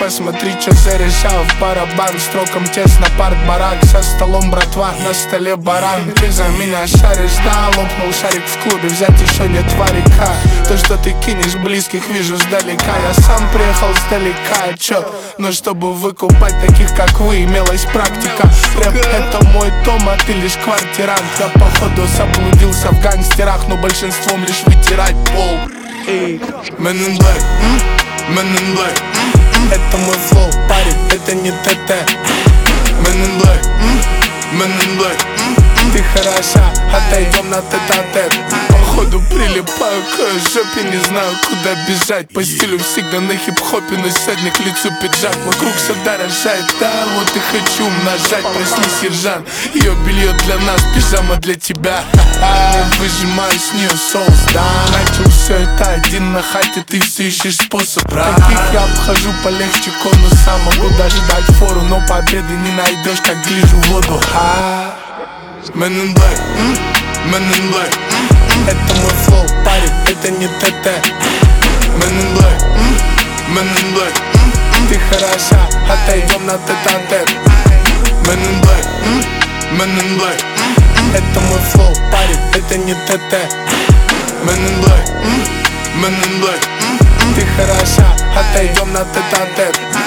посмотри, что зарешал в барабан. Строком тесно, парк-барак, за столом братва, на столе баран. Ты за меня шаришь, да, лопнул шарик в клубе, взять еще нет варика. То, что ты кинешь близких, вижу сдалека. Я сам приехал сдалека, чё? Но чтобы выкупать таких, как вы, имелась практика. Рэп — это мой дом, а ты лишь квартирант. Я походу заблудился в гангстерах, но большинством лишь вытирать пол. Men in Black, Men in Black. Это мой флоу, парень, это не ТТ. Men in Black, Men in Black. Ты хороша, отойдем на тет-а-тет. Походу прилипаю к жопе, не знаю, куда бежать. По стилю всегда на хип-хопе, но сегодня к лицу пиджак. Вокруг все дорожает, да, вот и хочу умножать. Прости, сержант, ее белье для нас, пижама для тебя. Выжимаю с нее соус, да. Начал все это один на хате, ты все ищешь способ. Таких я обхожу полегче конуса. Могу даже дать фору, но победы не найдешь, как гляжу в воду. Men in Black, Men in Black. Это мой флоу, парень, это не ТТ. Men in Black, Men in Black. Ты хороша, отойдем на тет-а-тет. Men in Black, Men in Black. Это мой флоу, парень, это не ТТ. Men in Black, Men in Black. Ты хороша, отойдем на тет-а-тет.